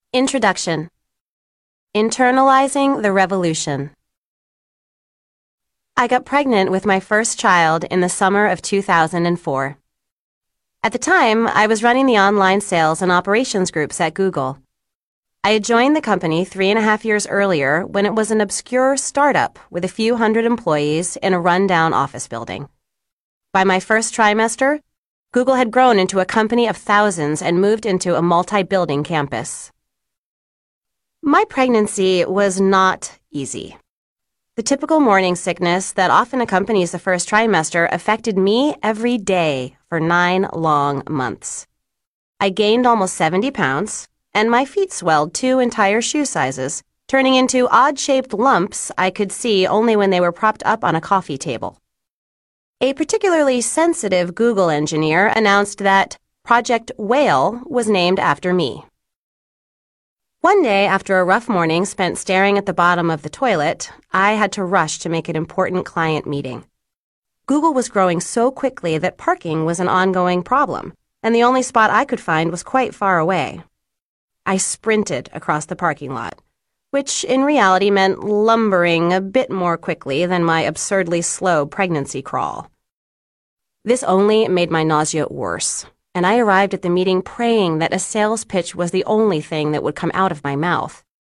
Introduction. Internalizing the revolution. I got pregnant with my first child in the summer of 2004. At the time, I was running the online sales and operations groups at Google. I had joined the company 3.5 years earlier when it was an obscure startup with a few hundred employees in a rundown office building. By my first trimester, Google had grown into a company of thousands and moved into a multi-building campus. My pregnancy was not easy. The typical morning sickness that often accompanies the first trimester affected me every day for 9 long months. I gained almost 70 pounds, and my feet swelled 2 entire shoe sizes, turning into odd-shaped lumps I could see only when they were propped up on a coffee table. A particularly sensitive Google engineer announced that Project Whale was named after me. One day, after a rough morning spent staring at the bottom of the toilet, I had to rush to make an important client meeting. Google was growing so quickly that parking was an ongoing problem, and the only spot I could find was quite far away. I sprinted across the parking lot, which in reality meant lumbering a bit more quickly than my absurdly slow pregnancy crawl. This only made my nausea worse, and I arrived at the meeting praying that a sales pitch was the only thing that would come out of my mouth.